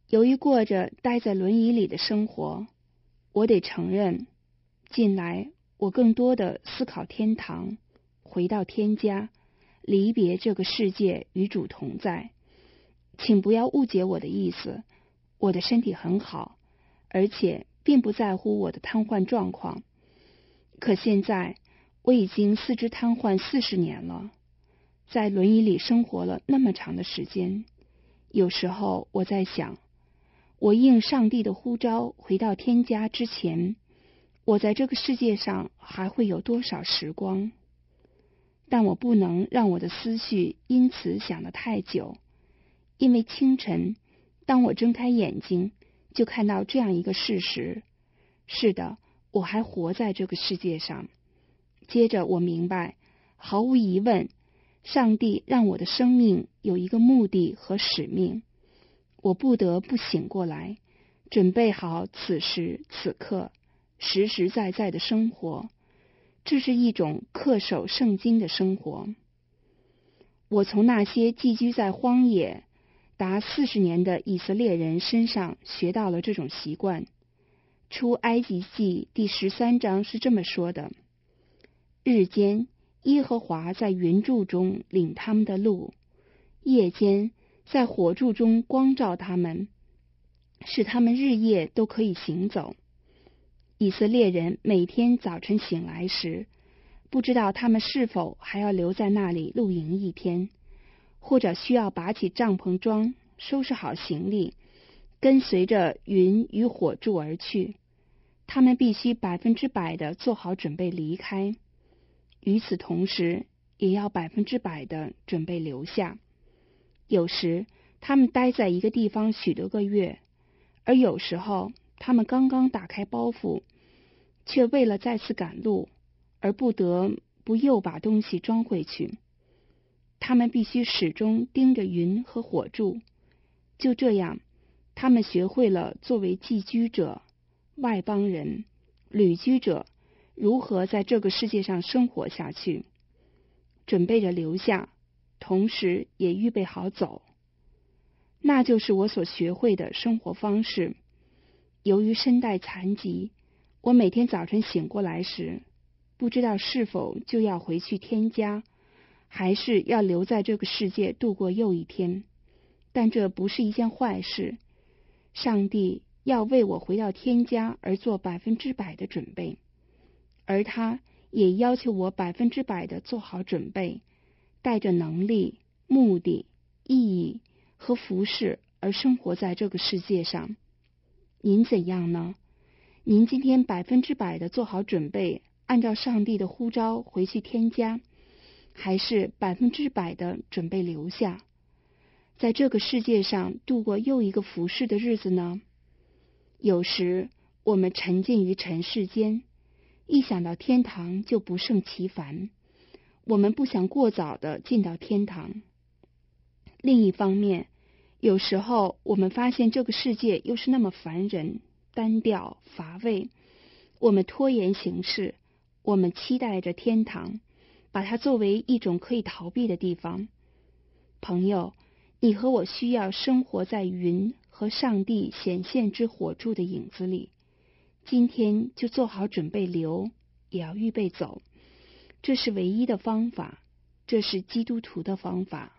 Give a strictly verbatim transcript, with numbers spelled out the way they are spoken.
由于过着待在轮椅里的生活，我得承认，近来我更多的思考天堂，回到天家，离别这个世界与主同在。请不要误解我的意思，我的身体很好，而且并不在乎我的瘫痪状况。可现在我已经四肢瘫痪四十年了，在轮椅里生活了那么长的时间，有时候我在想，我应上帝的呼召回到天家之前，我在这个世界上还会有多少时光？但我不能让我的思绪因此想得太久，因为清晨当我睁开眼睛，就看到这样一个事实，是的，我还活在这个世界上。接着我明白，毫无疑问，上帝让我的生命有一个目的和使命，我不得不醒过来，准备好此时此刻实实在在的生活。这是一种恪守圣经的生活。我从那些寄居在荒野达四十年的以色列人身上学到了这种习惯。出埃及记第十三章是这么说的：日间耶和华在云柱中领他们的路，夜间在火柱中光照他们，使他们日夜都可以行走。以色列人每天早晨醒来时，不知道他们是否还要留在那里露营一天，或者需要拔起帐篷桩，收拾好行李，跟随着云与火柱而去。他们必须百分之百的做好准备离开，与此同时也要百分之百的准备留下。有时他们待在一个地方许多个月，而有时候他们刚刚打开包袱，却为了再次赶路而不得不又把东西装回去。他们必须始终盯着云和火柱。就这样，他们学会了作为寄居者、外邦人、旅居者如何在这个世界上生活下去，准备着留下，同时也预备好走。那就是我所学会的生活方式。由于身带残疾，我每天早晨醒过来时，不知道是否就要回去天家，还是要留在这个世界度过又一天。但这不是一件坏事，上帝要为我回到天家而做百分之百的准备，而他也要求我百分之百的做好准备，带着能力、目的、意义和服饰而生活在这个世界上。您怎样呢？您今天百分之百的做好准备，按照上帝的呼召回去天家，还是百分之百的准备留下，在这个世界上度过又一个浮世的日子呢？有时我们沉浸于尘世间，一想到天堂就不胜其烦，我们不想过早的进到天堂。另一方面，有时候我们发现这个世界又是那么烦人、单调、乏味，我们拖延行事，我们期待着天堂，把它作为一种可以逃避的地方。朋友，你和我需要生活在云和上帝显现之火柱的影子里。今天就做好准备留，也要预备走。这是唯一的方法，这是基督徒的方法。